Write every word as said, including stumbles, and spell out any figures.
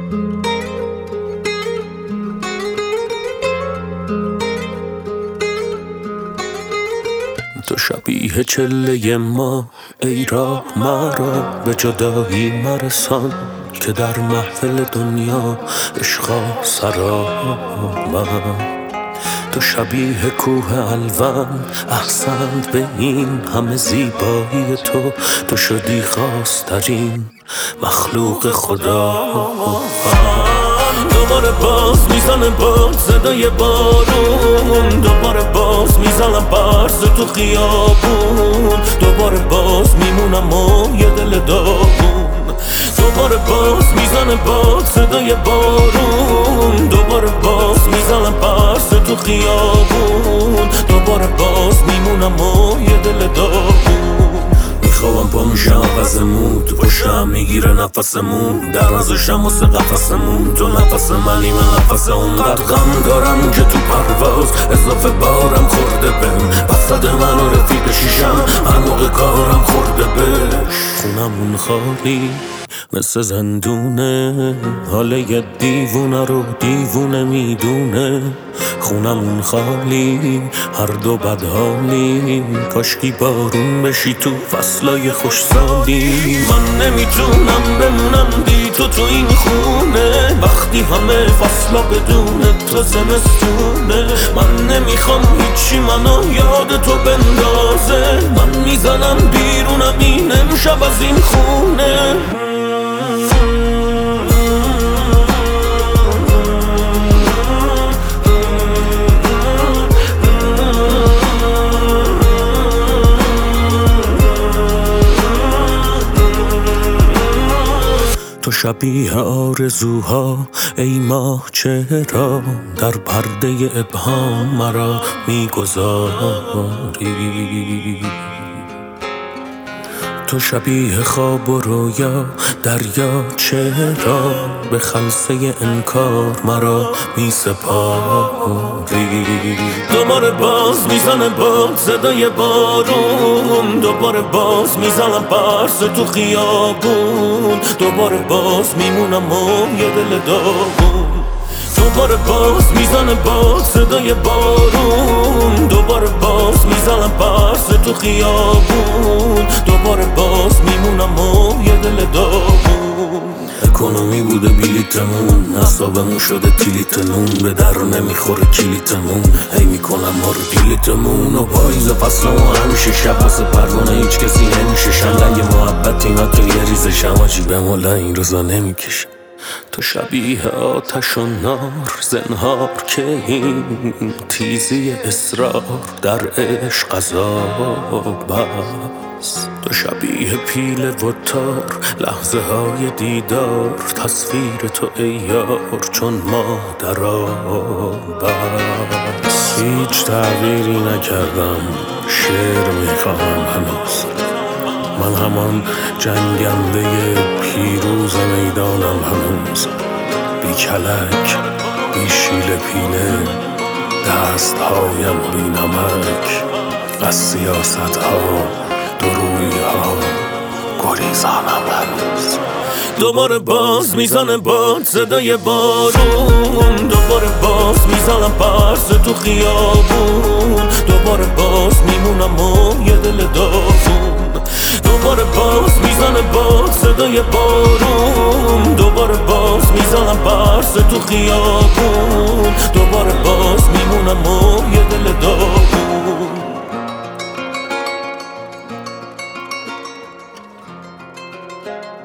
تو شبیه چله ما ای راه مرا به جدایی مرسان که در محفل دنیا عشقا سرا من. تو شبیه کوه الوان احسنت به این همه زیبایی تو، تو شدی خواسترین مخلوق خدا. دوباره باز میزنه باد صدای بارون، دوباره باز میزنم برس تو خیابون، دوباره باز میمونم و یه دل داغون. دوباره باز میزنه باد صدای بارون، دوباره باز میزنم برس تو خیابون، دوباره باز میمونم و یه دل داغون. میخوام پا میشم عوضمون، تو پشتم میگیره نفسمون، در نزشم واسه قفسمون، تو نفس منی من نفس اونقدر غم دارم که تو پرواز اضافه بارم خورده بهم، وسط من و رفیق شیشم هر موقع کارم خورده بهش. خونمون خالی مثل زندونه، حال یه دیوونه رو دیوونه میدونه. خونمون خالی هر دو بدحالی، کاشکی بارون بشی تو فصلای خوشسالی. من نمیتونم بمونم بی تو تو این خونه، وقتی همه فصلا بدون تو زمستونه. من نمیخوام هیچی منو یاد تو بندازه، من میزنم بیرونم این امشب از این خونه. تو شبیه آرزوها ای ماه چرا در پرده ابهام مرا میگذاری. تو شبیه خواب و رویا دریا چرا به خلسه انکار مرا می سپاری. دوباره باز میزنه باد صدای بارون، دوباره باز میزنم برس تو خیابون، دوباره باز میمونم و یه دل داغون. دوباره باز میزنه باد صدای بارون، دوباره باز میزنم برس تو خیابون، دوباره باز میمونم و یه دل داغون. اکونومی بوده بلیتمون، اعصابمون شده تیلیتمون، به در نمیخوره کلیتمون، هی میکنم ما رو دیلیتمون. و پاییز فصل و همیشه شب واسه پروانه هیچ کسی نمیشه شنگ محبت اینا تو یه ریزشم، عجیبه مولا این روزا نمیکشم. تو شبیه آتش و نار زنهار که این تیزی اصرار در عشق عذاب است. تو شبیه پیل و تار لحظه های دیدار، تصویر تو ای یار چون ما در آب است. هیچ تغییری نکردم شعر میخواهم هنوز، من همان جنگنده پیروز میدانم هنوز. بی کلک بی شیل پینه دست هایم بی نمک، از سیاست ها دروی ها گریزانم هنوز. دوباره باز میزنه باد صدای بارون، دوباره باز میزنم برس تو خیابون، دوباره باز میمونم و یه دل داغون. دوباره باز میزنه باد صدای بارون، دوباره باز میزنم برس تو خیابون، دوباره باز میمونم و یه دل داغون.